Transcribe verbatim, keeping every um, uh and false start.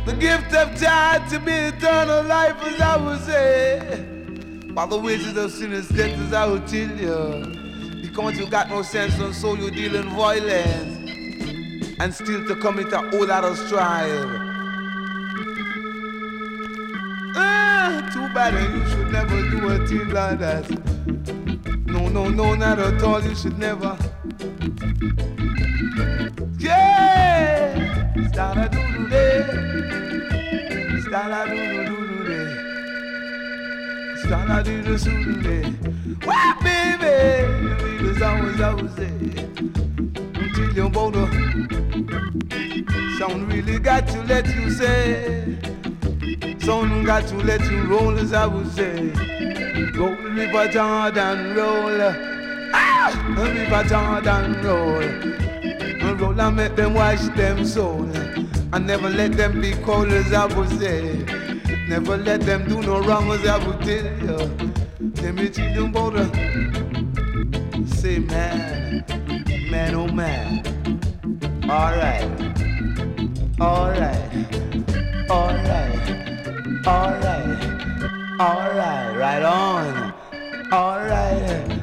The gift of God to be eternal life, as I would say. While the wages of sin is death, as I would tell you. Because you got no sense and so you deal in violence. And still to commit a whole lot of strife. Ah, too bad, and you should never do a thing like that. No, no, no, not at all, you should never. Yeah! Sta-da-doo-doo-day. Sta-da-doo-doo-doo-day. Sta-da-doo-doo-doo-day. Why, baby? It's always, always say. Until you're older. Someone really got to let you say. Someone got to let you roll, as I would say. Go to River Jordan, roll. Ah! River Jordan, roll. And roll and make them wash them soul. And never let them be cold, as I would say. Never let them do no wrong, as I would tell you. Let me tell you about the say man, man oh man. Alright, alright, alright, alright, alright, right on. Alright.